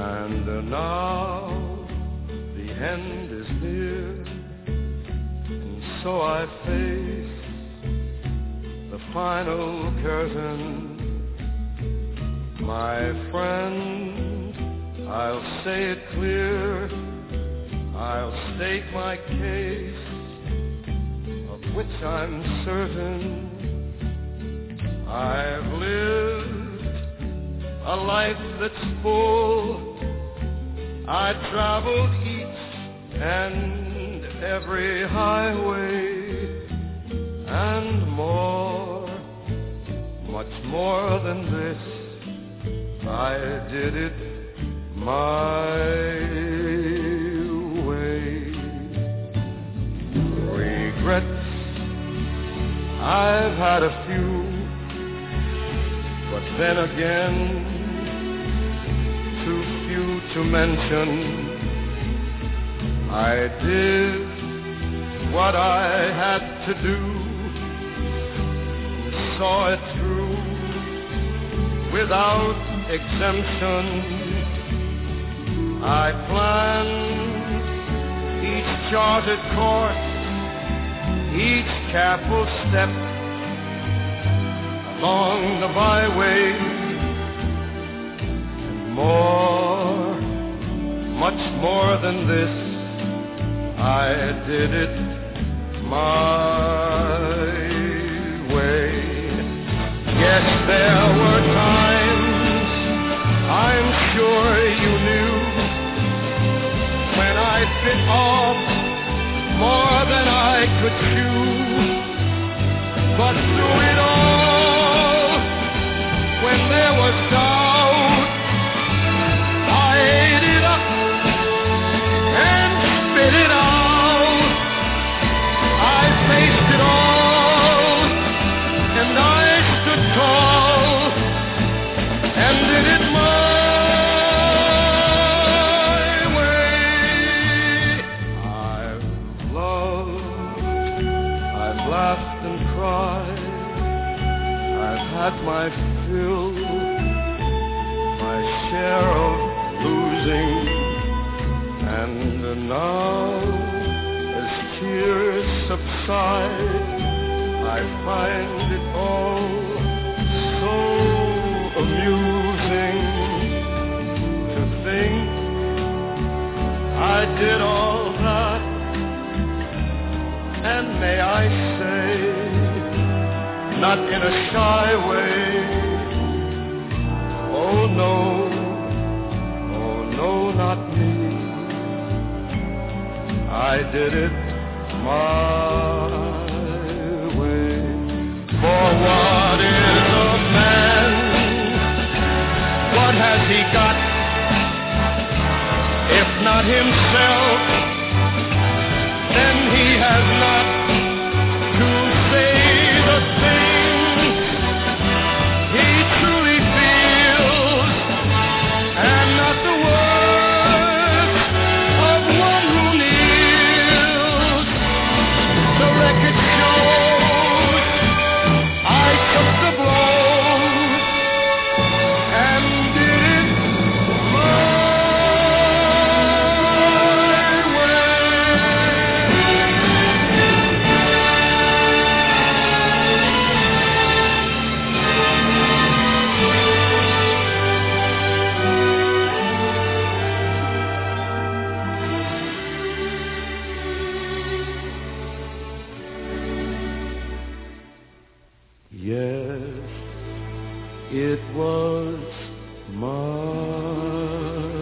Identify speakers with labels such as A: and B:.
A: And now the end is near, and so I face the final curtain. My friend, I'll say it clear, I'll state my case, of which I'm certain. I've lived a life that's full. I traveled each and every highway, and more, much more than this, I did it my way. Regrets, I've had a few, but then again, too few to mention. I did what I had to do, saw it through without exemption. I planned each charted course, each careful step along the byway, and more, much more than this, I did it my way. Yes, there were times, I'm sure you knew, when I bit off more than I could chew. But through it all, when there was doubt, I ate it up and spit it out. I faced it all, and I stood tall, and did it my way. I've loved, I've laughed and cried, I've had my fill, my share of losing, and now, as tears subside, I find it all so amusing to think I did all that, and may I say, not in a shy way, oh no, not me. I did it my way. For what is a man? What has he got? If not himself, then he has not to say the things he truly feels, and not the words of one who kneels. The record shows I took the blows and did it my Yes, it was my